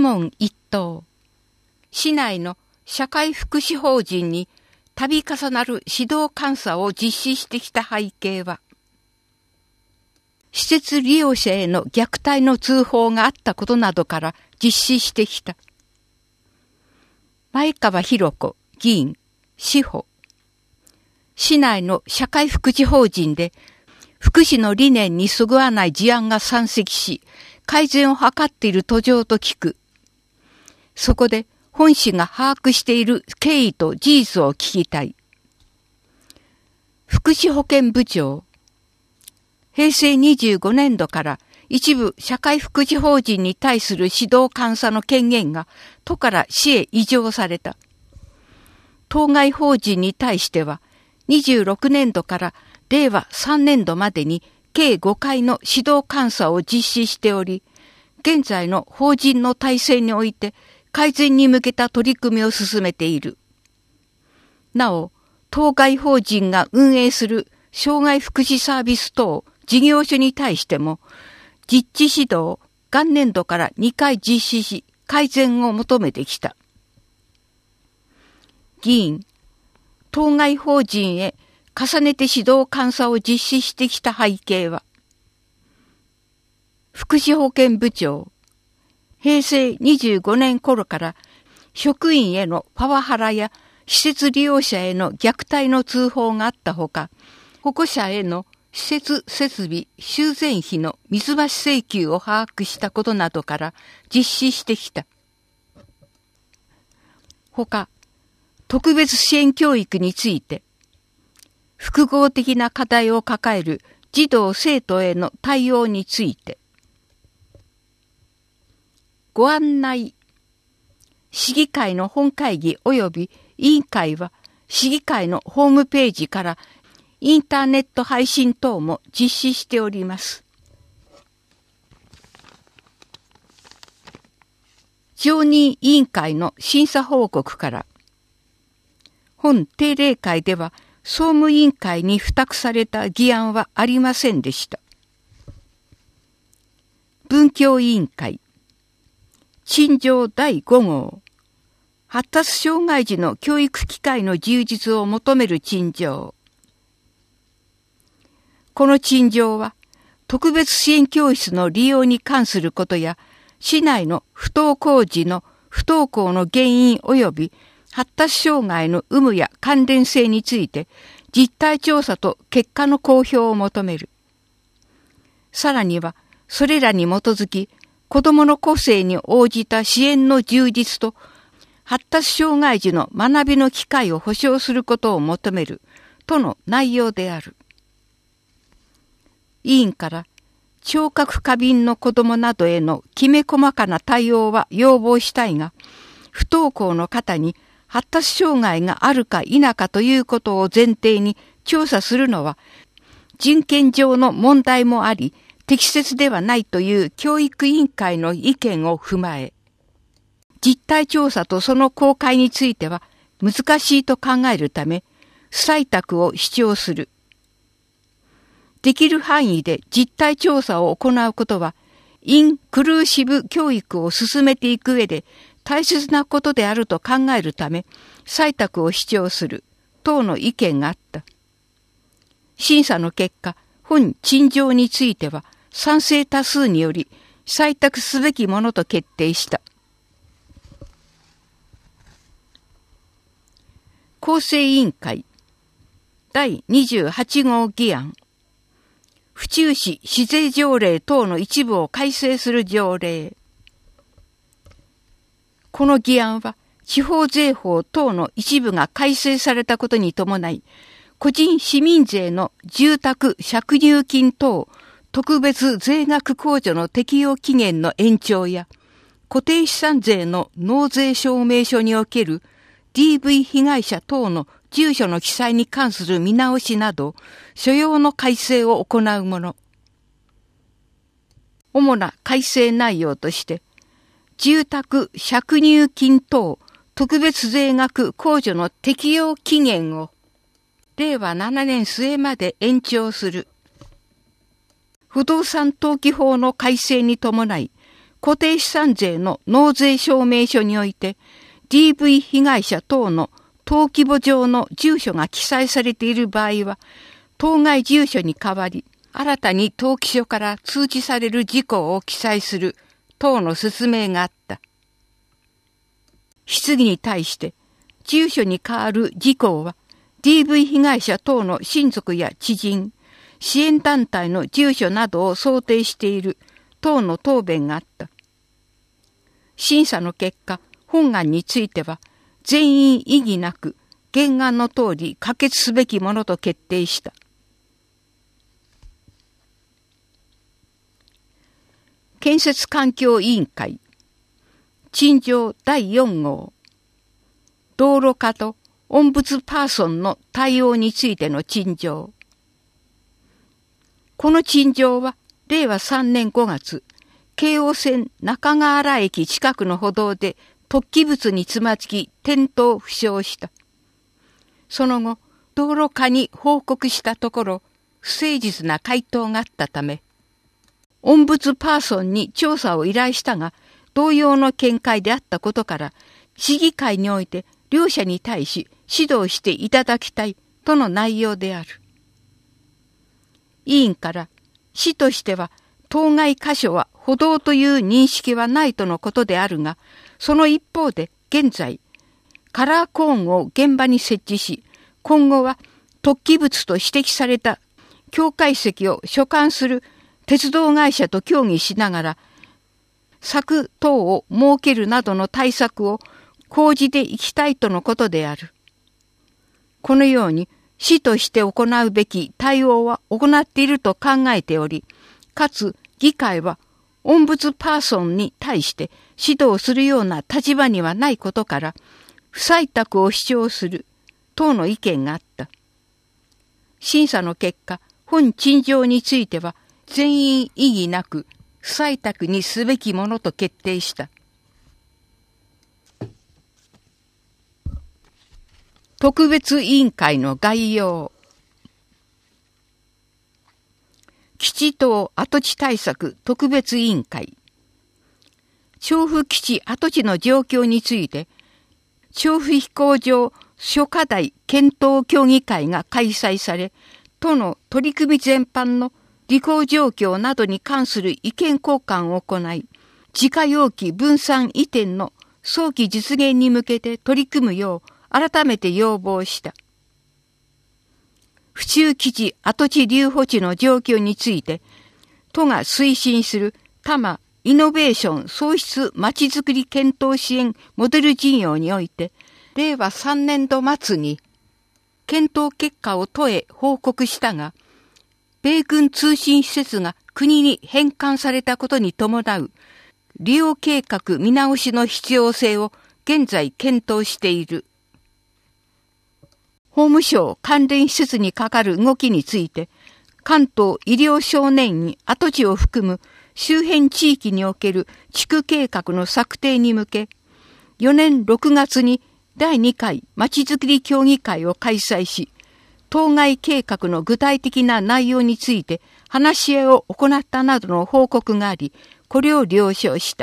問一答。市内の社会福祉法人に度重なる指導監査を実施してきた背景は、施設利用者への虐待の通報があったことなどから実施してきた。前川博子議員、司法。市内の社会福祉法人で福祉の理念にそぐわない事案が山積し、改善を図っている途上と聞く。そこで本市が把握している経緯と事実を聞きたい。福祉保健部長。平成25年度から一部社会福祉法人に対する指導監査の権限が都から市へ移譲された。当該法人に対しては26年度から令和3年度までに計5回の指導監査を実施しており、現在の法人の体制において改善に向けた取り組みを進めている。なお、当該法人が運営する障害福祉サービス等事業所に対しても、実地指導を元年度から2回実施し、改善を求めてきた。議員、当該法人へ重ねて指導監査を実施してきた背景は、福祉保健部長、平成25年頃から職員へのパワハラや施設利用者への虐待の通報があったほか、保護者への施設設備修繕費の水増し請求を把握したことなどから実施してきた。ほか、特別支援教育について、複合的な課題を抱える児童生徒への対応について、ご案内。市議会の本会議及び委員会は、市議会のホームページからインターネット配信等も実施しております。常任委員会の審査報告から、本定例会では総務委員会に付託された議案はありませんでした。文教委員会。陳情第5号。発達障害児の教育機会の充実を求める陳情。この陳情は、特別支援教室の利用に関することや、市内の不登校児の不登校の原因及び発達障害の有無や関連性について、実態調査と結果の公表を求める。さらには、それらに基づき、子どもの個性に応じた支援の充実と、発達障害児の学びの機会を保障することを求める、との内容である。委員から、聴覚過敏の子どもなどへのきめ細かな対応は要望したいが、不登校の方に発達障害があるか否かということを前提に調査するのは、人権上の問題もあり、適切ではないという教育委員会の意見を踏まえ、実態調査とその公開については難しいと考えるため、不採択を主張する。できる範囲で実態調査を行うことは、インクルーシブ教育を進めていく上で大切なことであると考えるため、採択を主張する、等の意見があった。審査の結果、本陳情については、賛成多数により採択すべきものと決定した。構成委員会第28号議案。府中市市税条例等の一部を改正する条例。この議案は地方税法等の一部が改正されたことに伴い、個人市民税の住宅借入金等特別税額控除の適用期限の延長や、固定資産税の納税証明書における DV 被害者等の住所の記載に関する見直しなど、所要の改正を行うもの。主な改正内容として、住宅借入金等特別税額控除の適用期限を令和7年末まで延長する。不動産登記法の改正に伴い、 固定資産税の納税証明書において DV 被害者等の登記簿上の住所が記載されている場合は、当該住所に代わり、新たに登記書から通知される事項を記載する等の説明があった。質疑に対して、住所に代わる事項は、DV 被害者等の親族や知人、支援団体の住所などを想定している等の答弁があった。審査の結果、本案については、全員異議なく、原案の通り可決すべきものと決定した。建設環境委員会、陳情第4号、道路課とオンブツパーソンの対応についての陳情。この陳情は、令和3年5月、京王線中川原駅近くの歩道で突起物につまずき転倒負傷した。その後、道路課に報告したところ、不誠実な回答があったため、オンブツパーソンに調査を依頼したが、同様の見解であったことから、市議会において両者に対し指導していただきたいとの内容である。委員から、市としては、当該箇所は歩道という認識はないとのことであるが、その一方で現在、カラーコーンを現場に設置し、今後は突起物と指摘された境界石を所管する鉄道会社と協議しながら、柵等を設けるなどの対策を講じていきたいとのことである。このように市として行うべき対応は行っていると考えており、かつ議会はオンブツパーソンに対して指導するような立場にはないことから、不採択を主張する等の意見があった。審査の結果、本陳情については全員異議なく不採択にすべきものと決定した。特別委員会の概要。基地等跡地対策特別委員会。調布基地跡地の状況について、調布飛行場諸課題検討協議会が開催され、都の取り組み全般の履行状況などに関する意見交換を行い、自家用機分散移転の早期実現に向けて取り組むよう改めて要望した。府中基地跡地留保地の状況について、都が推進する多摩イノベーション創出まちづくり検討支援モデル事業において、令和3年度末に検討結果を都へ報告したが、米軍通信施設が国に返還されたことに伴う利用計画見直しの必要性を現在検討している。法務省関連施設にかかる動きについて、関東医療少年院跡地を含む周辺地域における地区計画の策定に向け、4年6月に第2回まちづくり協議会を開催し、当該計画の具体的な内容について話し合いを行ったなどの報告があり、これを了承した。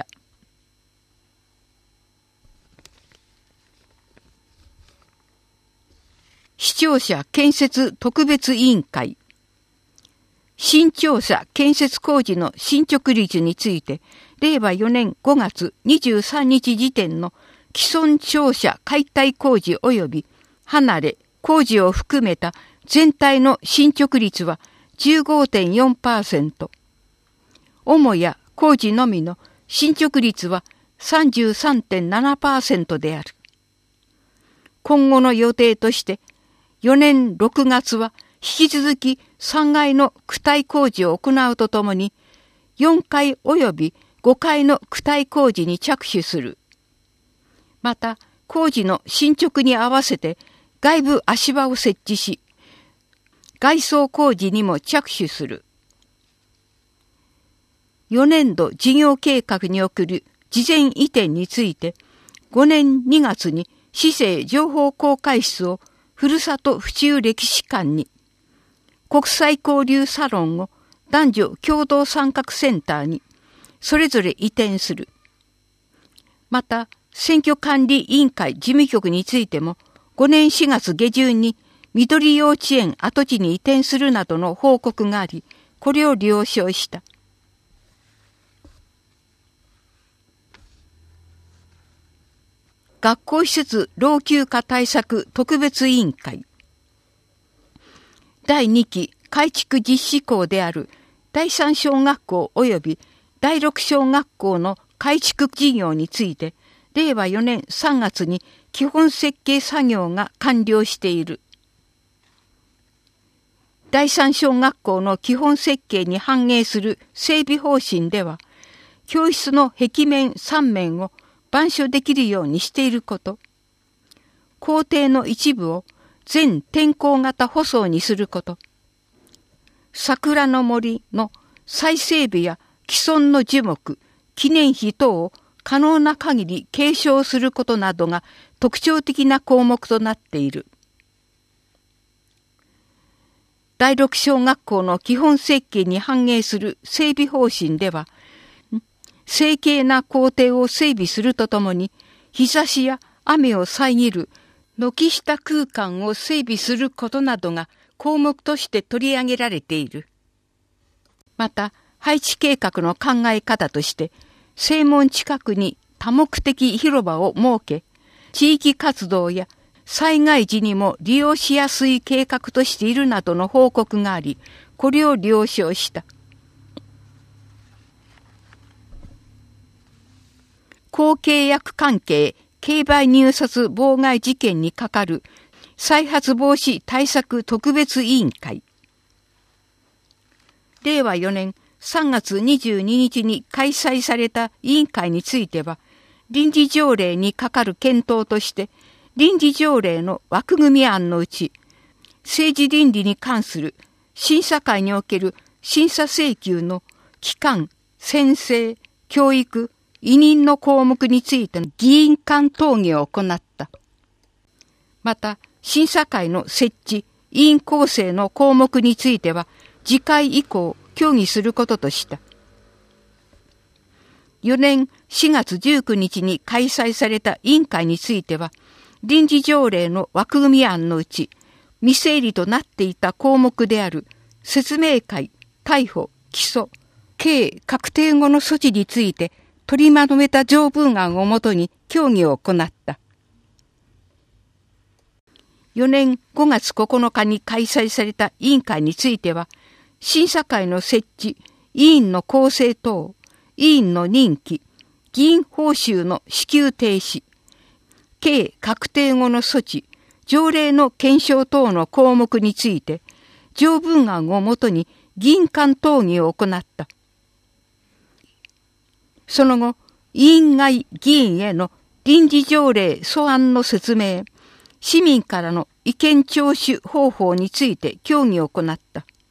市庁舎建設特別委員会。新庁舎建設工事の進捗率について、令和4年5月23日時点の既存庁舎解体工事及び離れ工事を含めた全体の進捗率は 15.4%。主や工事のみの進捗率は 33.7% である。今後の予定として、4年6月は引き続き3階の躯体工事を行うとともに、4階及び5階の躯体工事に着手する。また、工事の進捗に合わせて外部足場を設置し、外装工事にも着手する。4年度事業計画における事前移転について、5年2月に市政情報公開室をふるさと府中歴史館に、国際交流サロンを男女共同参画センターに、 それぞれ移転する。また、選挙管理委員会事務局についても、5年4月下旬に緑幼稚園跡地に移転するなどの報告があり、これを了承した。学校施設老朽化対策特別委員会。第2期改築実施校である第3小学校及び第6小学校の改築事業について、令和4年3月に基本設計作業が完了している。第3小学校の基本設計に反映する整備方針では、教室の壁面3面を板書できるようにしていること、校庭の一部を全天候型舗装にすること、桜の森の再整備や既存の樹木、記念碑等を可能な限り継承することなどが特徴的な項目となっている。第6小学校の基本設計に反映する整備方針では、整形な校庭を整備するとともに、日差しや雨を遮る軒下空間を整備することなどが項目として取り上げられている。また、配置計画の考え方として、正門近くに多目的広場を設け、地域活動や災害時にも利用しやすい計画としているなどの報告があり、これを了承した。公契約関係競売入札妨害事件にかかる再発防止対策特別委員会。令和4年3月22日に開催された委員会については、臨時条例にかかる検討として、臨時条例の枠組み案のうち、政治倫理に関する審査会における審査請求の期間、宣誓、教育、委任の項目についての議員間討議を行った。また、審査会の設置、委員構成の項目については、次回以降、協議することとした。4年4月19日に開催された委員会については、臨時条例の枠組み案のうち、未整理となっていた項目である説明会、逮捕、起訴、刑確定後の措置について取りまとめた条文案をもとに協議を行った。4年5月9日に開催された委員会については、審査会の設置、委員の構成等、委員の任期、議員報酬の支給停止、刑確定後の措置、条例の検証等の項目について、条文案をもとに議員間討議を行った。その後、委員外議員への臨時条例素案の説明、市民からの意見聴取方法について協議を行った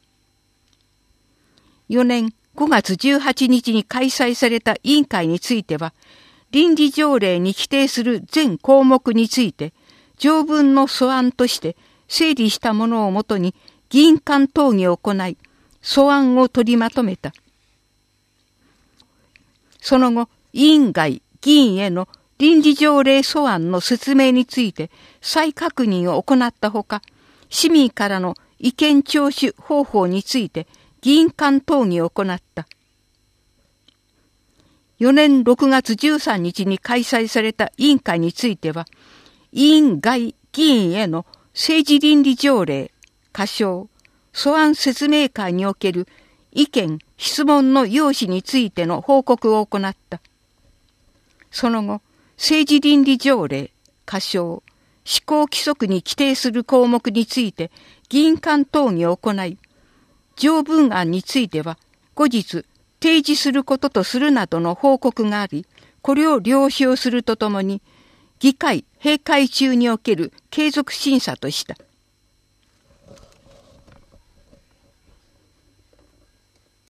。4年5月18日に開催された委員会については、臨時条例に規定する全項目について、条文の素案として整理したものをもとに議員間討議を行い、素案を取りまとめた。その後、委員外議員への臨時条例素案の説明について再確認を行ったほか、市民からの意見聴取方法について議員間討議を行った。4年6月13日に開催された委員会については、委員外議員への政治倫理条例、仮称、素案説明会における意見・質問の要旨についての報告を行った。その後、政治倫理条例、仮称、施行規則に規定する項目について議員間討議を行い、条文案については後日提示することとするなどの報告があり、これを了承するとともに、議会閉会中における継続審査とした。